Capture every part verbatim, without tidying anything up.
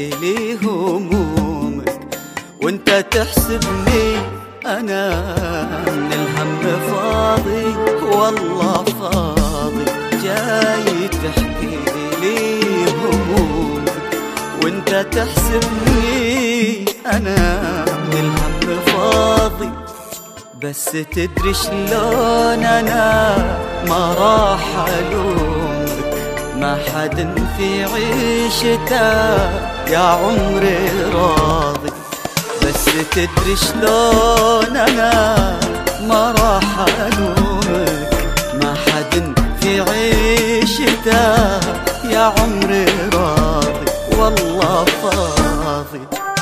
لي همومك، وانت تحسبني انا من الهم فاضي، والله فاضي. جاي تحكي لي همومك، وانت تحسبني انا من الهم فاضي. بس تدري شلون انا ما راح الومك، ما حد في عيشته يا عمري راضي. بس تدري شلون انا ما راح الومك، ما حد في عيشته يا عمري راضي، والله فاضي.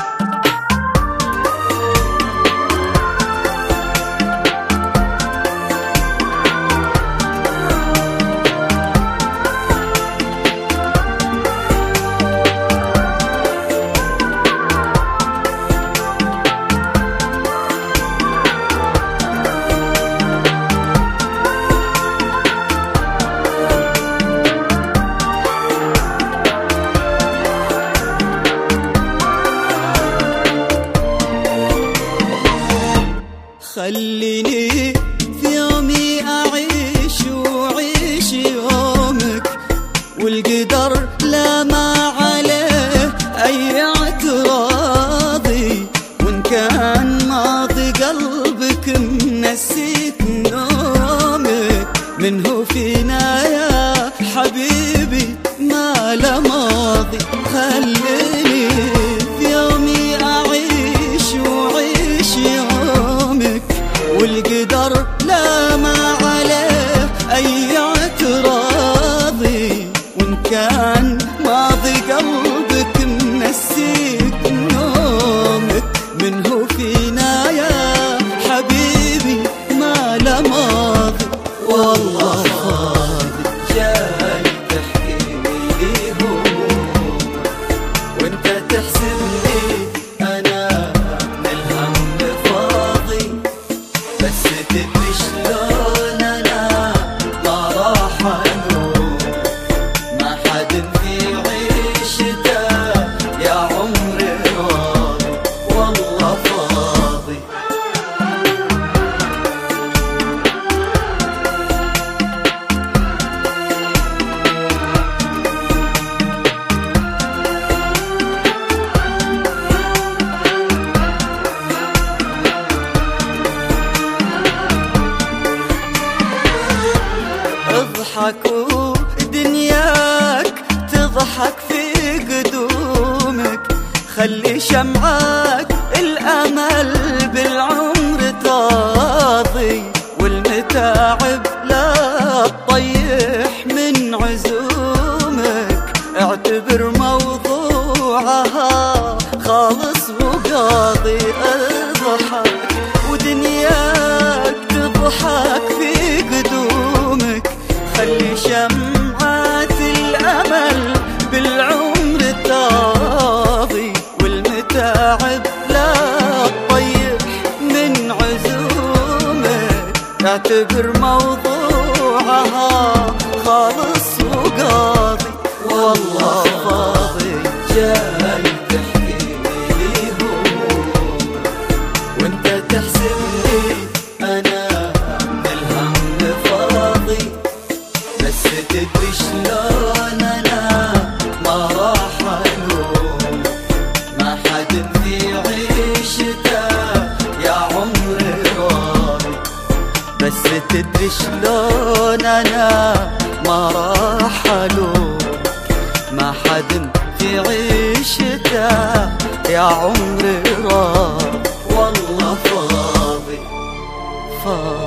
خليني في يومي أعيش وعيش يومك، والقدر لا ما عليه أي اعتراضي. وإن كان ماضي قلبك منسيك نومك، منه فينا يا حبيبي ما له ماضي. خليني في يومي أعيش وعيش يومك، والقدر لا ما عليه أي اعتراضي. وإن كان ماضي قلبك منسيك نومك، منه فينا يا حبيبي ما له ماضي، والله فاضي. جاي تحكي لي همومك، وانت تحسبني انا من الهم فاضي. بس تدري شلون انا ما راح الومك، ما حد في عيشته يا عمري راضي، والله فاضي. اضحك ودنياك تضحك في قدومك، خلي شمعك الأمل بالعمر تاضي. والمتاعب لا تطيح من عزومك، اعتبر موضوعها خالص وقاضي. اضحك ودنياك تضحك في قدومك، خلي شمعات الأمل بالعمر تاضي. والمتاعب لا تطيح من عزومك، اعتبر موضوعها خالص وقاضي، والله فاضي. جاي تحكي لي همومك، وانت تحسبني انا من الهم فاضي. بس تدري شلون انا ما راح الومك، ما حد في عيشته يا عمري راضي. بس تدري شلون انا ما راح الومك، ما حد في عيشته يا عمري راضي، والله فاضي فاضي.